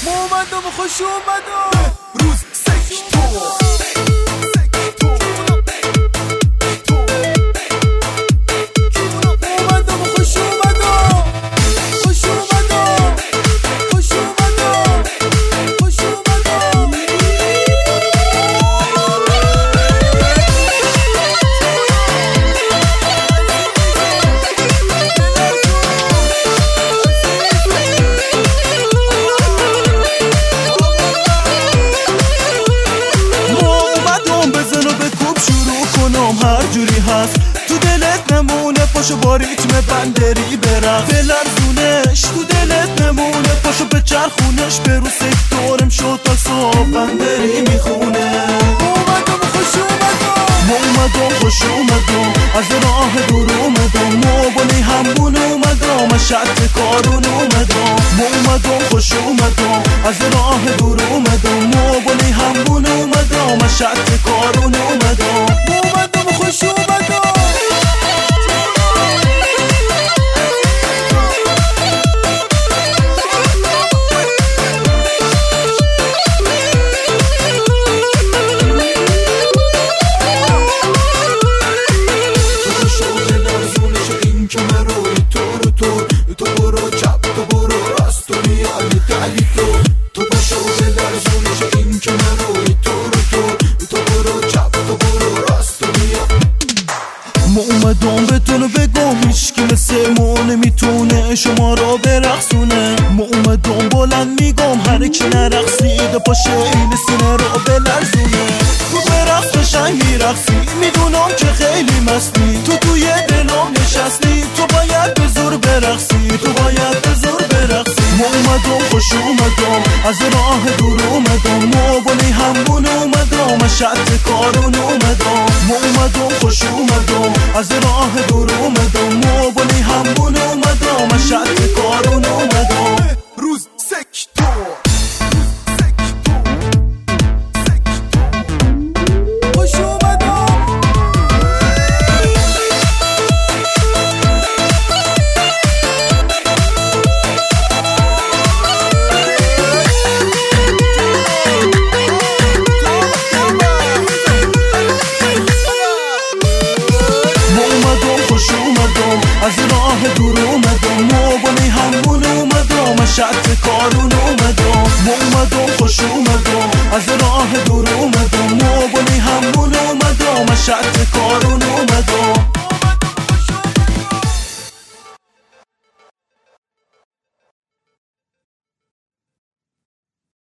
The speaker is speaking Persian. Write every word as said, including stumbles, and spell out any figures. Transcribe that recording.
ما اومدم و خوش اومدم روز سکتور هر جوری هست تو دلت نمونه، پاشو با ریتم بندری برقص بلرزونش، تو دلت نمونه پاشو به چرخونش، به رو سکتورم شد تا صبح بندری میخونه. اومدم خوش اومدم ما اومدم خوش اومدم از راه دور اومدم، موبانی همون اومدم از شط کارون اومدم. ما اومدم خوش اومدم از راه دور اومدم، موبانی همون اومدم از شط کارون اومدم. خوش اومدم تو شده لرزونش این که من روی تو رو تو تو برو چپ تو برو راست تو میای دلی تو تو شده لرزونش این که من روی تو رو تو تو برو چپ تو برو راست تو میای. ما اومدم بهتون بگم هیچکی مثل ما نمیتونه شما را برقصونه. ما اومدم بلند میگم هر کی نرقصیده پاشه این سینه را بلرزونه. تو برقص قشنگ میرقصی میدونم که خیلی مستی، تو توی دلم نشستی، تو باید به زور برقصی، تو باید به زور برقصی. ما اومدم خوش اومدم از راه دور اومدم، موبانی همون اومدم از شط کارون اومدم. ما اومدم خوش اومدم از راه دور اومدم، موبانی همون اومدم از شط کارون اومدم. روز سکتور خوش اومدم خوش اومدم از راه دور اومدم، موبانی همون اومدم از شط کارون اومدم. ما اومدم خوش اومدم از راه دور اومدم، موبانی همون اومدم از شط کارون اومدم.